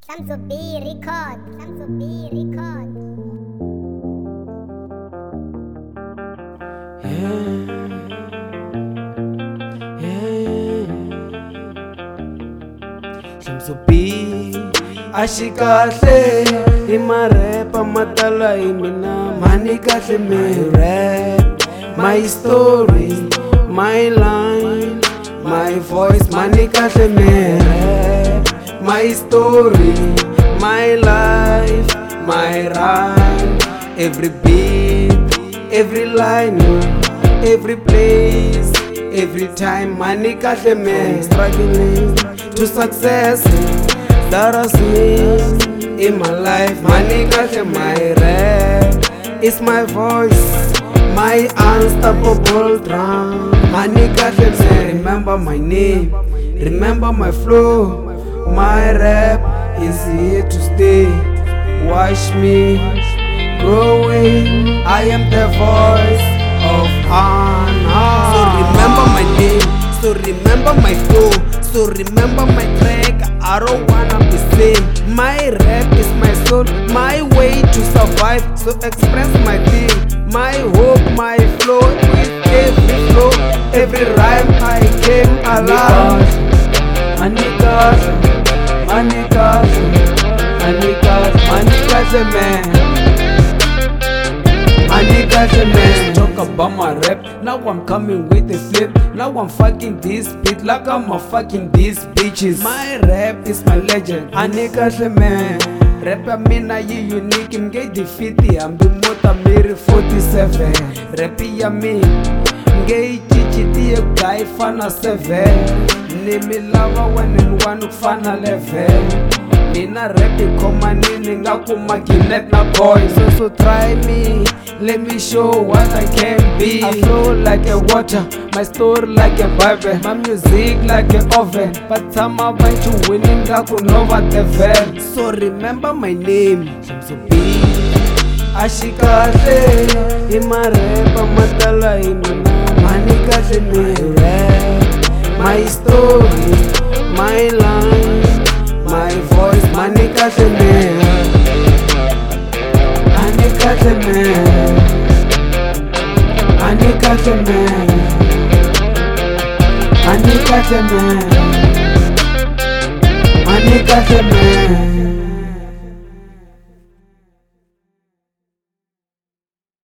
Samso B record. Samso B record. Samso B ashikahle imarepa matala imina mani kahle me rap my story my line my voice mani kahle me rap my story my life my rhyme every beat every line every place every time mani kahle me struggling to success that I see in my life. Mani kahle my rap is my voice, my unstoppable drum. Mani kahle me remember my name, remember my flow. My rap is here to stay. Watch me growing. I am the voice of Anna. So remember my name, so remember my flow, so remember my track. I don't wanna be same. My rap is my soul, my way to survive. So express my thing, my hope, my flow. With every flow, every rhyme I came alive. Manikas, manikas, manikas, manikas, man. Talk about my rap. Now I'm coming with a flip. Now I'm fucking this beat like I'm a fucking these bitches. My rap is my legend. Anikashe man. Rap ya mina yi unique. Mge defeat ambi mota miri 47. Rap ya mi mge chichiti ye guy fana 7. Nimi lava when in one fana 11. Mina rap ikoma nini ngakuma kinet na boy. So try me, let me show what I can be. I flow like a water, my story like a Bible, my music like an oven. But time I went to winning ngakunova the vel. So remember my name, Samso B ashikahle imarepa matala imina mani kahle me rap my story, my line, my voice, mani kahle me, mani kahle me, mani kahle me, mani kahle me, mani kahle me.